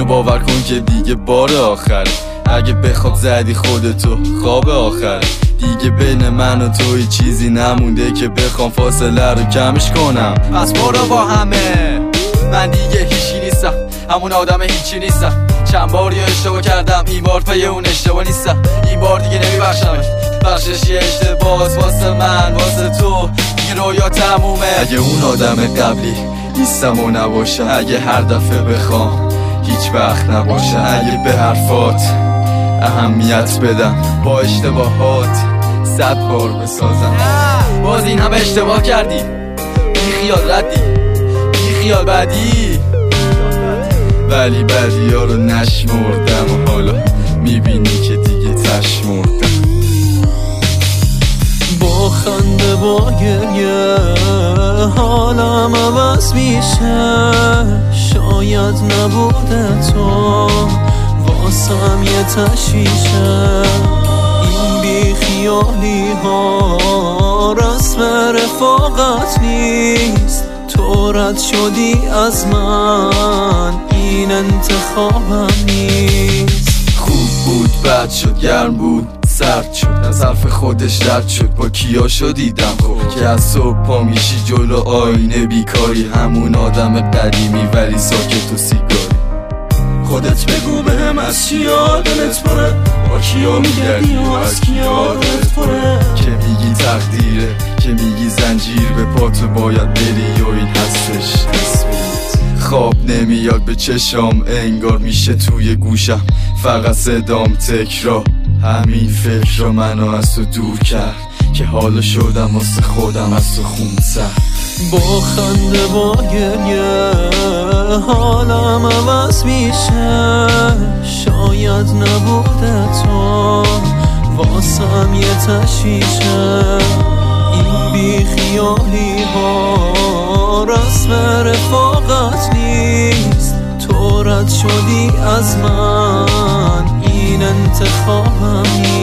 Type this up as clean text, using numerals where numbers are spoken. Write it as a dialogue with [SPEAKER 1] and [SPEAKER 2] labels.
[SPEAKER 1] باور کن که دیگه بار آخره. اگه بخواب زدی خودتو خواب آخره. دیگه بین من و توی چیزی نمونده که بخوام فاصله رو کمش کنم. پس برو با همه، من دیگه هیچی نیستم، همون آدم هیچی نیستم. چند باری اشتباه کردم، این بار پی اون اشتباه نیستم. این بار دیگه نمیبخشمش، بخشش یه اشتباهs واسه من واسه تو، دیگه رویا تمومه. اگه اون آدم قبلی نیستم و نباشم، اگه هر دفعه بخوام هیچ وقت نباشم، اگه به حرفات اهمیت بدم، با اشتباهات 100 بار بسازم. باز این همه اشتباه کردی، بی خیال ردی، بی خیال بدی، ولی بدی ها رو نشمردم و حالا میبینی که دیگه تشمردم.
[SPEAKER 2] با خنده با گریه حالم عوض میشه، شاید نبوده تو واسم یه تشویشه. این بیخیالی ها رسم رفاقت نیست، تو رد شدی از من، این انتخابم نیست.
[SPEAKER 1] خوب بود بد شد، گرم بود سرد شد، از حرف خودش رد شد. با کیاشو دیدم خب که از صبح پا میشی جلو آینه بیکاری، همون آدم قدیمی ولی ساکت و سیگاری. خودت بگو بهم از چیا دلت پره، با کیا میگردی و از کیا دلت پره. که میگی تقدیره، که میگی زنجیر به پاتو باید بری و این هستش تصمیمت. خواب نمیاد به چشام، انگار میشه توی گوشم فقط صدام تکرار. همین فکر رو منو از تو دور کرد که حالا شدم واسه خودم از تو خونسر.
[SPEAKER 2] با خنده با گریه حالم عوض میشه، شاید نبوده تو واسم یه تشویشه. این بیخیالی ها رسم رفاقت نیست، تو رد شدی از من، این انتخابم نیست.